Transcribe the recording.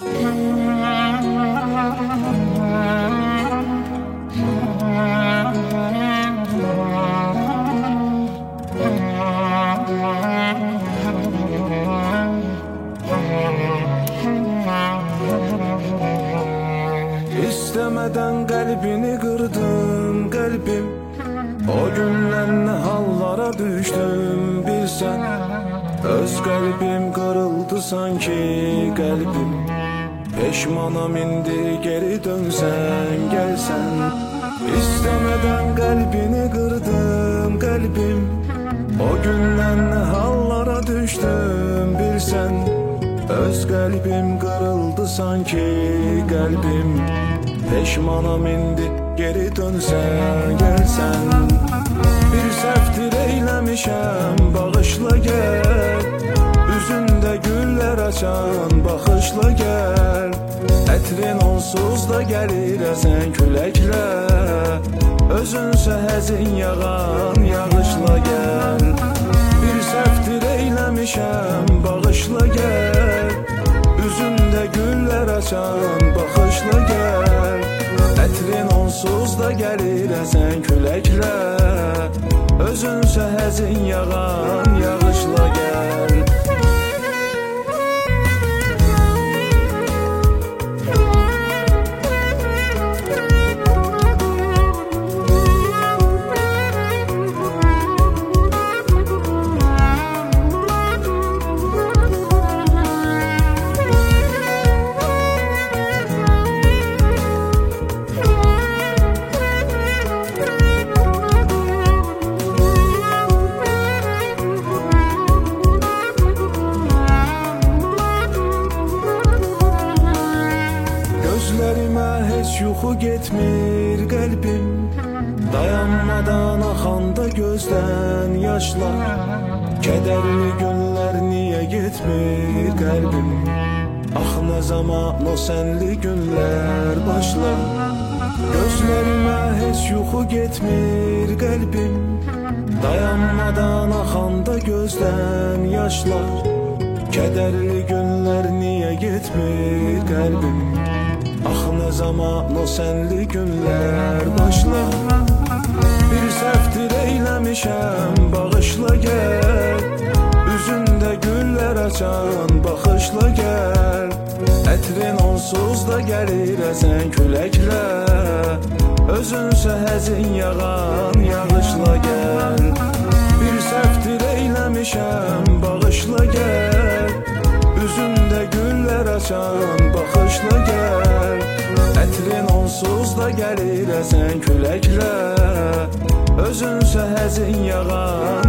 İstemeden kalbini kırdım kalbim. O günler ne hallara düştüm bilsen. Öz kalbim kırıldı sanki kalbim. Peşmanam indi geri dönsen gelsen. İstemeden kalbini kırdım kalbim. O günler ne hallara düştüm bilsen. Öz kalbim kırıldı sanki kalbim. Peşmanam indi geri dönsen gelsen. Bir seftir eylemişem bağışla gel. Üzümde güller açan bakışla gel. Etrin onsuz da gelir esen küləklə. Özünsə həzin yağan yağışla gel. Bir seftir eylemişem bağışla gel. Üzümde güller açan bakışla gel. Etrin onsuz da gelir esen küləklə. Özünsə həzin yağan yağışla gel. Gözlerime hiç yuxu getmir qəlbim. Dayanmadan axanda gözdən yaşlar. Kədərli günlər niyə getmir qəlbim? Ax nə zaman o sənli günlər başlar. Gözlerime hiç yuxu getmir qəlbim. Dayanmadan axanda gözdən yaşlar. Kədərli günlər niyə getmir qəlbim? Ax nə zaman o sənli günlər başlar. Bir seftir eylemişem bağışla gel. Üzümdə güller açan bakışla gel. Etrin onsuz da gelir esen küləklə. Özünsə həzin yağan yağışla gel. Bir seftir eylemişem bağışla gel. Üzümdə güller açan bakışla gel. Etrin onsuz da gelir esen küləklə. Özünsə həzin yağan